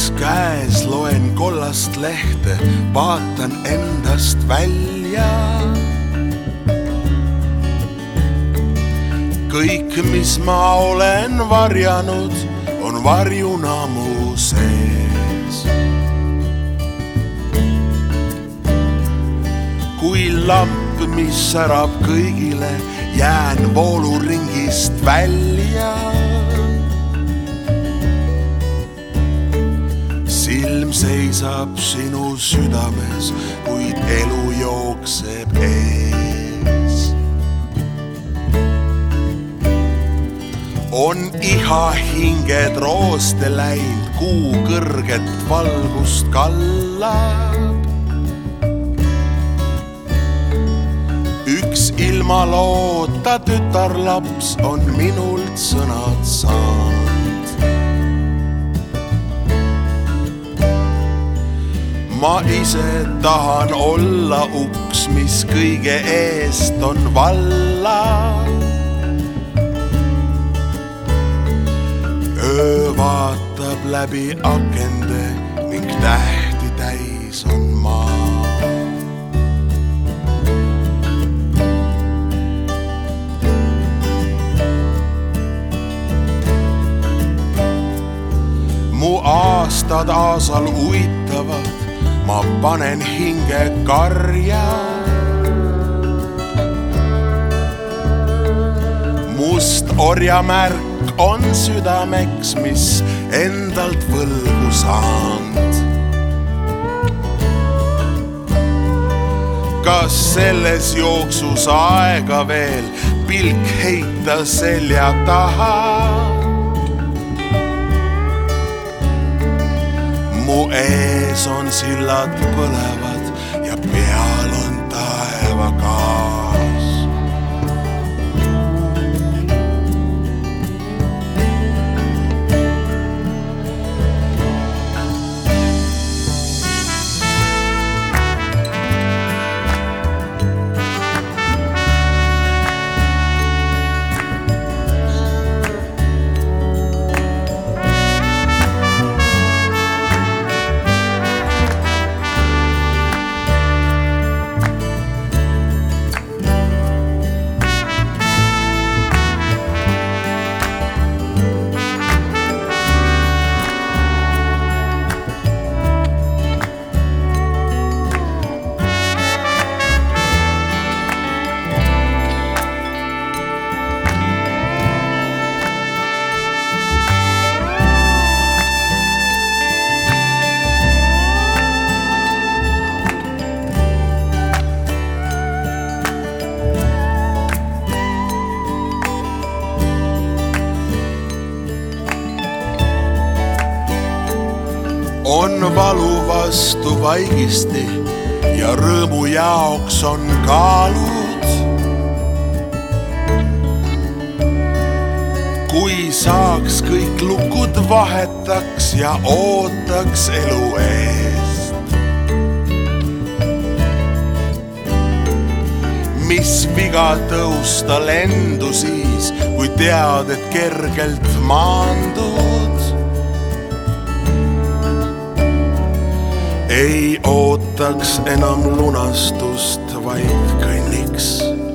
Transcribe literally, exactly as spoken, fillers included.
käes loen kollast lehte, vaatan endast välja. Kõik, mis ma olen varjanud, on varjuna mu sees. Kui lamp, mis särab kõigile, jään vooluringist välja. Silm seisab sinu südames, kuid elu jookseb ees. On iha hinged rooste läinud, kuu kõrget valgust kallab. Üks ilma loota tütarlaps on minult sõnad saanud. Ma ise tahan olla uks, mis kõige eest on valla. Öö vaatab läbi akende ning tähti täis on maa. Mu aastad aasal uitavad, ma panen hinge karja. Must orjamärk on südameks, mis endalt võlgu saanud. Kas selles jooksus aega veel pilk heita selja taha? Mu ees on sillad põlevad ja peal on taeva gaas. On valu vastu vaigisti ja rõõmu jaoks on kaalud. Kui saaks kõik lukud vahetaks ja ootaks elu eest. Mis viga tõusta lendu siis, kui tead, et kergelt maandud. Ei ootaks enam lunastust, vaid kõnniks